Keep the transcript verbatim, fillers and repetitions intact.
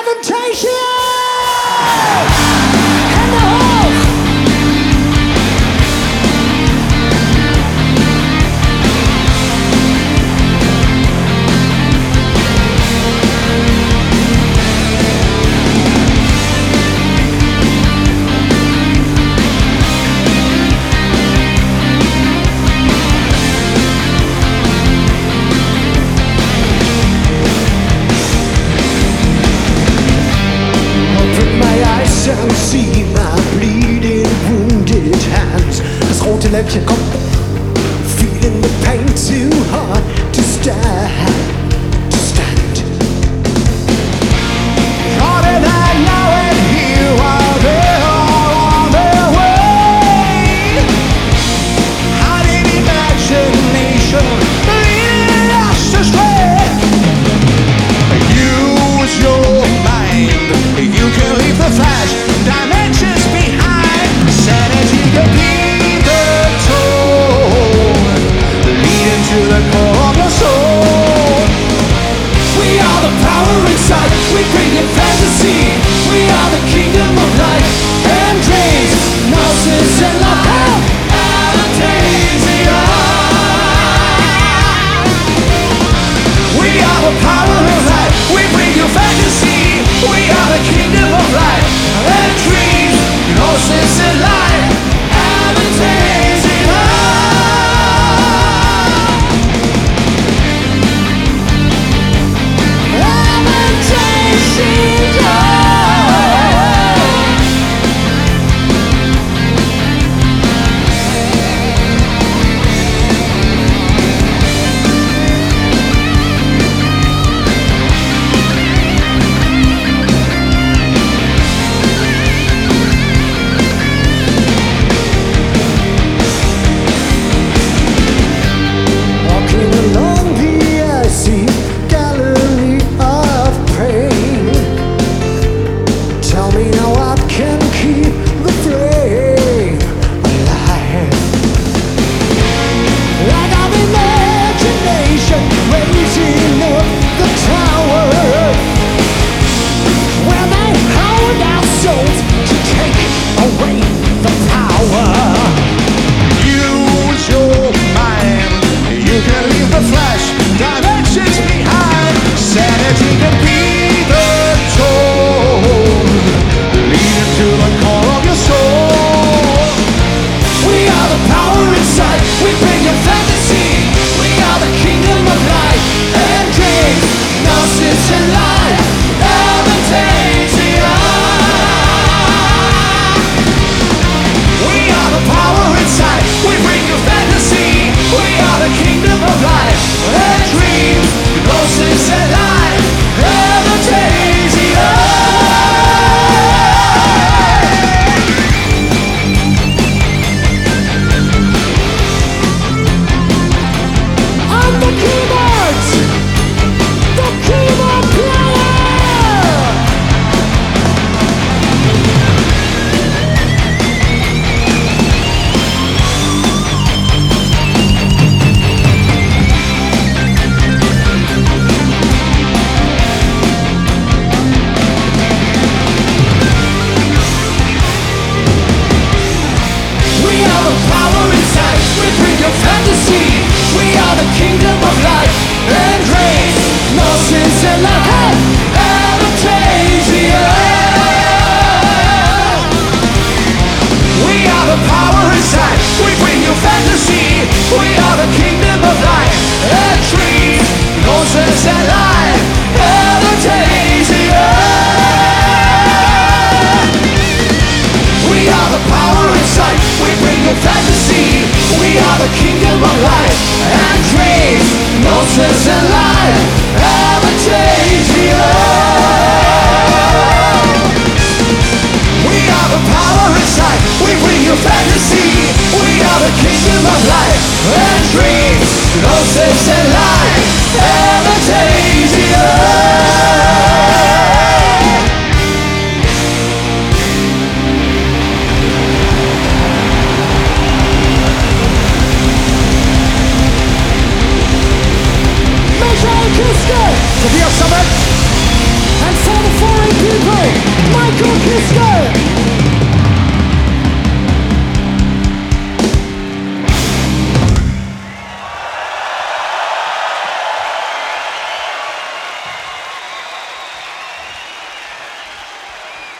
And see my bleeding, wounded hands. Das rote Lämpchen kommt, feeling the pain too hard to stand, to stand. How did I know it? Here while they are on their way. How did imagination lead us astray? Use your mind, you can leave the flash. Dimensions behind, sanity can be the toll, leading to the core of your soul. We are the power inside, we bring in fantasy. We are the kingdom of light and dreams, gnosis and love, Avantasia. We are the power of light, we bring you fantasy. We are the kingdom of light and dreams, gnosis and light, Avantasia. Avantasia. Kingdom of light and dreams, gnosis and light.